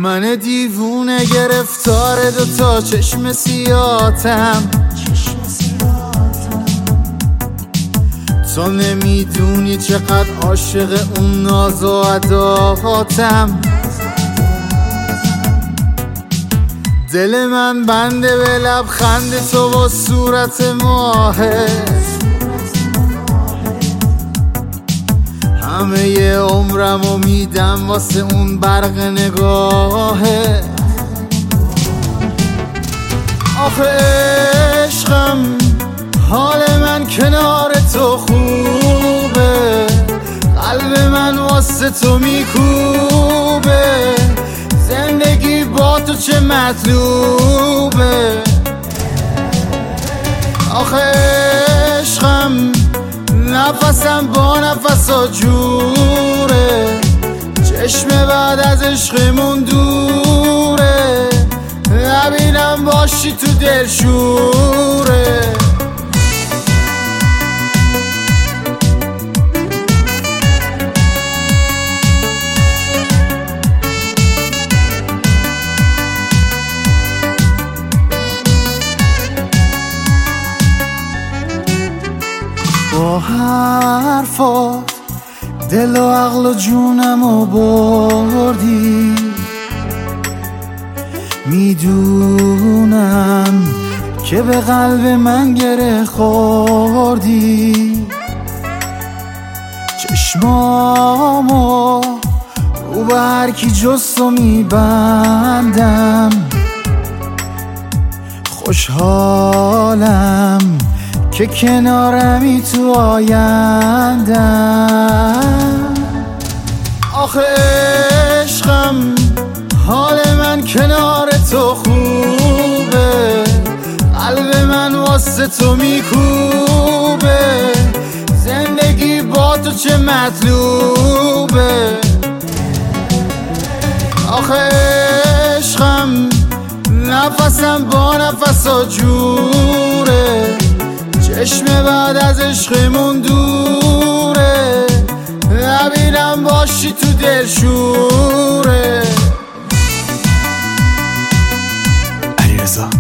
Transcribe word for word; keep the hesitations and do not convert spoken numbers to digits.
من دیوونه گرفتار دوتا چشم سیاتم. تو نمیدونی چقدر عاشق اون ناز و اداهاتم. دل من بنده به لبخند تو و صورت ماهه. همه ی عمرمو میدم واسه اون برق نگاهه. آخه عشقم حال من کنار تو خوبه. قلب من واسه تو میکوبه. زندگی با تو چه مطلوبه. آخه عشقم نفسم با نفسا جوره. چشم بعد از عشقمون دوره. نبینم باشی تو دلشوره. با حرفات دل و عقل و جونمو بردی. میدونم که به قلب من گره خوردی. چشمامو رو به هر کی جز تو میبندم. خوشحالم که کنارمی تو آیندم. آخه عشقم حال من کنار تو خوبه. قلب من واسه تو میکوبه. زندگی با تو چه مطلوبه. آخه عشقم نفسم با نفسا جوره. چشم بعد از عشقمون دوره. نبینم باشی تو دلشوره. علیرضا